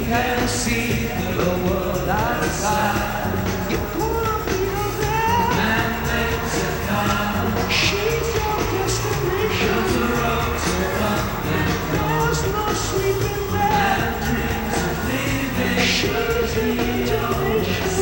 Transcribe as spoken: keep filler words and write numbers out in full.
can see the world outside. You pull up your bed and makes a car. She's your destination. There's a road to London. There's no sleeping there. And dreams of leaving. She's the intuition.